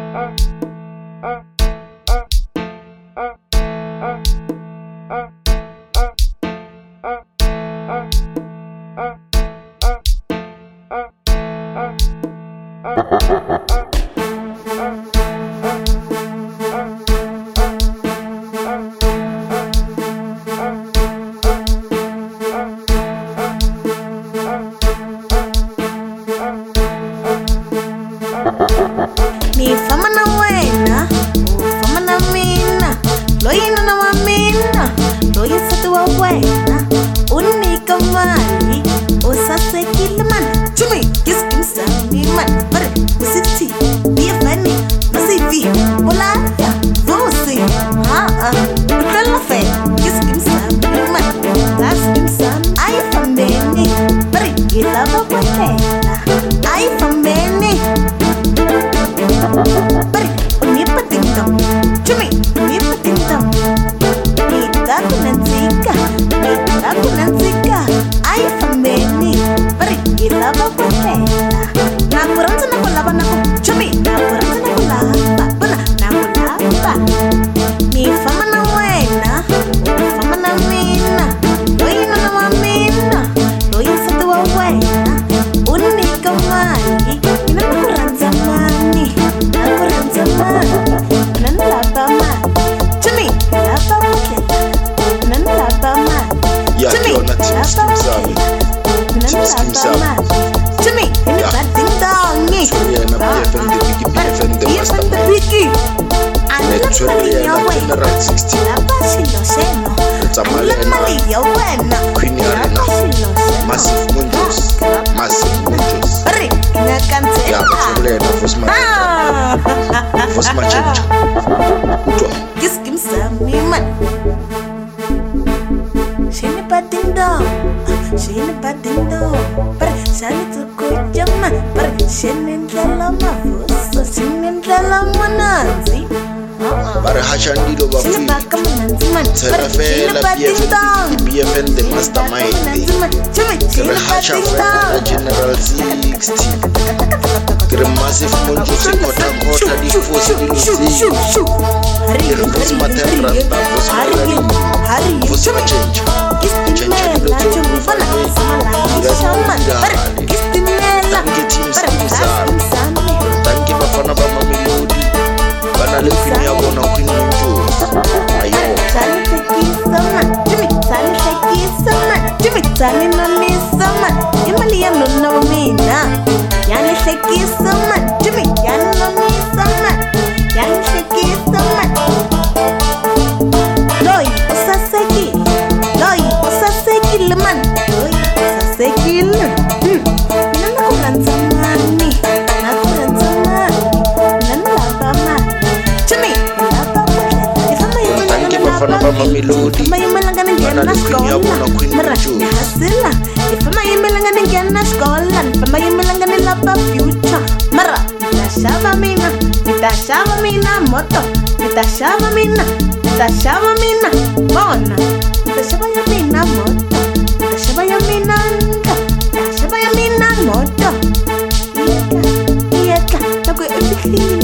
Ni fama na wena, fama na mina, loyi na wa mina, loyi nsati wa wena, unika mali, usasekile man, chumi, kiskimsami man, bare, musiti, BFN, masivi, bolaya, vusi, utala fe, kiskimsami man, laskimsami, ay fameni, bare, ilava wena, ay fameni. Bari, unipa tingdom, chumi, unipa tingdom. Nita kunanzika, ay fameni. Bari, ilava kwatela. Nakuranza nakulava naku, chumi, nakuranza nakulava, bana nakulava. Ni fama na wena, fama na mina, loyi na wa mina, loyi nsati wa wena, unika mali, ina nakuranza mani. Massive Munjos. Yeah, Vos Machenja. Kiskimsami man. Shini patindo, par shani tukujama, par shini ndalama vusa, shini ndalama nanzi. Bara Hachandilo Bafi, Terafela BFN, the mastermind, Terahachafela General 60, Massive Munjos, Kota, the force, Vos Materra, Vos Machenja. Thank you, Bafana Bama Melody. Banale Queen Yabona Queen Munjos. Ayo. Jimmy, Tani Mami Sama, Emalia no Mina, Yani Shaki Sama, Jimmy, Yani Mami Sama, Yani Shaki Sama. Loy, Osaseki Leman, Loy, Osaseki Leman. Nana Zamani, Nana Jimmy, thank you, Bafana Bama Melody. Banale Queen Yabona Queen Munjos. If I'm a na skolan, pamayimelanga nila pa future. Mara, mitashava mina moto, mitashava mina bona, mitashava ya mina moto, mitashava ya mina nga, mitashava ya mina moto. Yeka, naku epikili.